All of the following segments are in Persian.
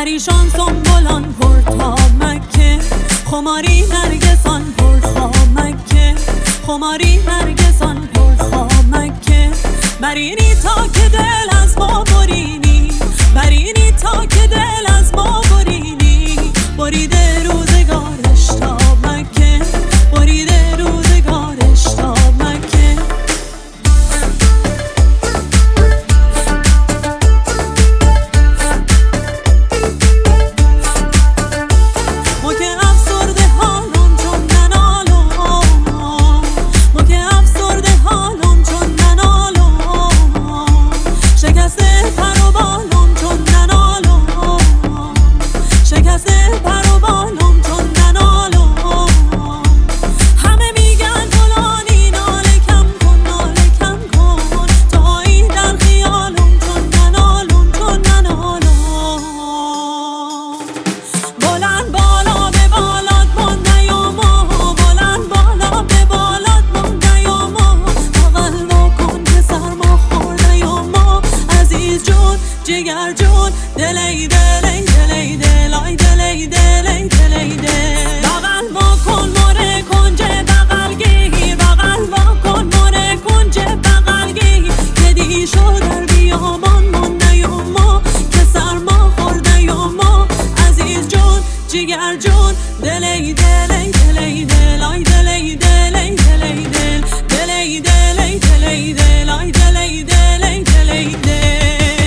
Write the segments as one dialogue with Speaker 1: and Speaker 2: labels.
Speaker 1: پریشان سنبولان پرتا مکه خماری نرگسان پرخا مکه خماری نرگسان پرخا مکه برینی تا که دل از ما برینی برینی تا که دل از ما برینی بریده روزگارش تا مکه بریده روزگارش تا مکه جگر جون دلی دلی دلی دلای دلی دلی دلی دل بغل وا کن مره کنجه بغل گیر بغل وا کن مره کنجه بغل گیر که دی شو در بیابان مونده یا ما که سرما خورده یا ما عزیز جون جگر جون دلی دلی دلی دلای دلی دلی دلی دل دلی دلی دلی دلای دلی دلی دلی دل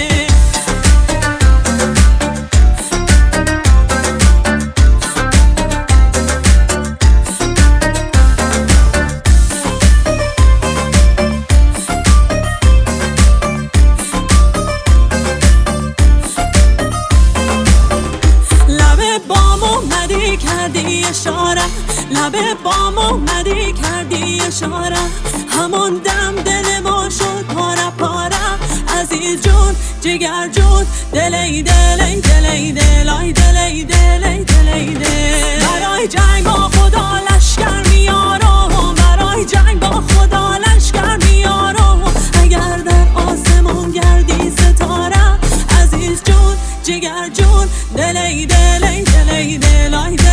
Speaker 1: کردی اشاره لبه بام اومدی کردی اشاره همون دم دل ما شد پاره پاره عزیز جون جگر جون دلی دلی دلی دلای دلی دلی دلی دل برای جنگ با خدا لشکر میارم برای جنگ با خدا لشکر میارم اگر در آسمون گردی ستاره عزیز جون جگر جون دلی دلی دلی دلای